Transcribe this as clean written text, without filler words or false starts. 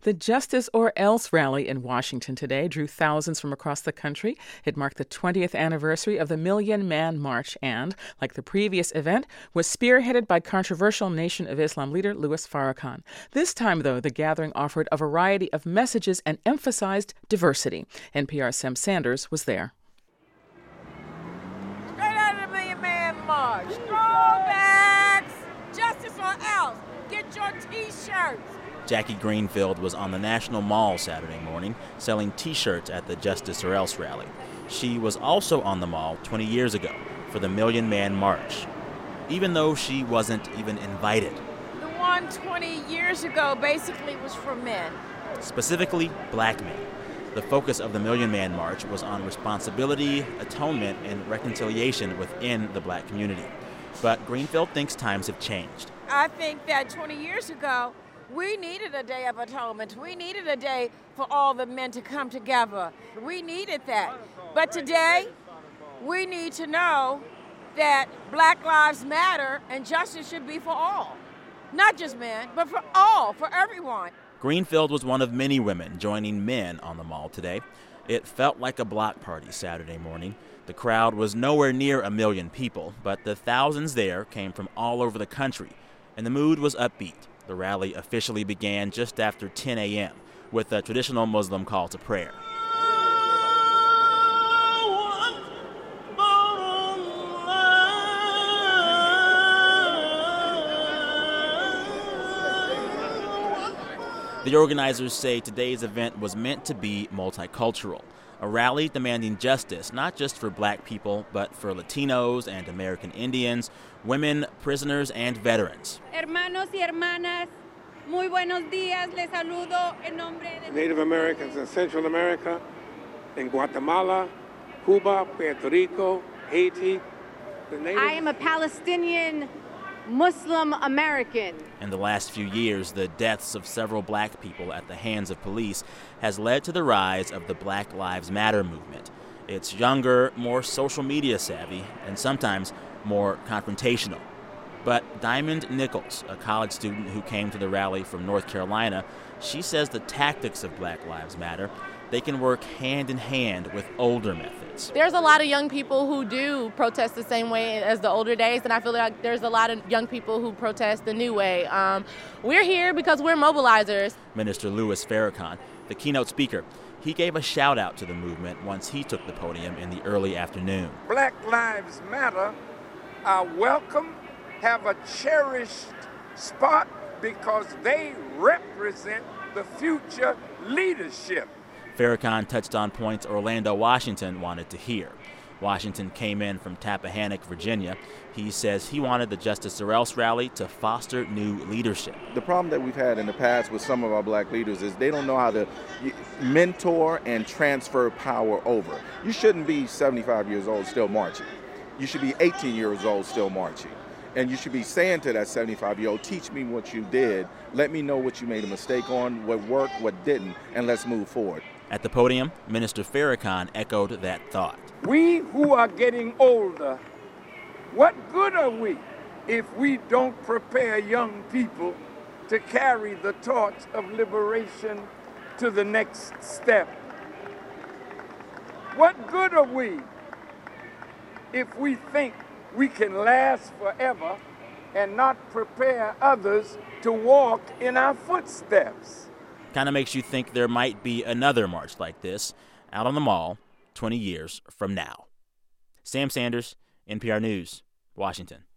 The Justice or Else rally in Washington today drew thousands from across the country. It marked the 20th anniversary of the Million Man March and, like the previous event, was spearheaded by controversial Nation of Islam leader Louis Farrakhan. This time, though, the gathering offered a variety of messages and emphasized diversity. NPR's Sam Sanders was there. Straight out of the Million Man March. Throwbacks. Justice or Else. Get your T-shirts. Jackie Greenfield was on the National Mall Saturday morning selling T-shirts at the Justice or Else rally. She was also on the mall 20 years ago for the Million Man March, even though she wasn't even invited. The one 20 years ago basically was for men. Specifically, black men. The focus of the Million Man March was on responsibility, atonement, and reconciliation within the black community. But Greenfield thinks times have changed. I think that 20 years ago, we needed a day of atonement. We needed a day for all the men to come together. We needed that. But today, we need to know that Black Lives Matter and justice should be for all. Not just men, but for all, for everyone. Greenfield was one of many women joining men on the mall today. It felt like a block party Saturday morning. The crowd was nowhere near 1 million people, but the thousands there came from all over the country, and the mood was upbeat. The rally officially began just after 10 a.m. with a traditional Muslim call to prayer. The organizers say today's event was meant to be multicultural, a rally demanding justice not just for black people, but for Latinos and American Indians, women, prisoners, and veterans. Hermanos y hermanas, muy buenos días. Les saludo en nombre de Native Americans in Central America, in Guatemala, Cuba, Puerto Rico, Haiti. I am a Palestinian Muslim American. In the last few years, the deaths of several black people at the hands of police has led to the rise of the Black Lives Matter movement. It's younger, more social media savvy, and sometimes more confrontational. But Diamond Nichols, a college student who came to the rally from North Carolina, she says the tactics of Black Lives Matter, they can work hand in hand with older methods. There's a lot of young people who do protest the same way as the older days, and I feel like there's a lot of young people who protest the new way. We're here because we're mobilizers. Minister Louis Farrakhan, the keynote speaker, he gave a shout-out to the movement once he took the podium in the early afternoon. Black Lives Matter are welcome, have a cherished spot because they represent the future leadership. Farrakhan touched on points Orlando Washington wanted to hear. Washington came in from Tappahannock, Virginia. He says he wanted the Justice or Else rally to foster new leadership. The problem that we've had in the past with some of our black leaders is they don't know how to mentor and transfer power over. You shouldn't be 75 years old still marching. You should be 18 years old still marching. And you should be saying to that 75-year-old, teach me what you did. Let me know what you made a mistake on, what worked, what didn't, and let's move forward. At the podium, Minister Farrakhan echoed that thought. We who are getting older, what good are we if we don't prepare young people to carry the torch of liberation to the next step? What good are we if we think we can last forever and not prepare others to walk in our footsteps? Kind of makes you think there might be another march like this out on the mall 20 years from now. Sam Sanders, NPR News, Washington.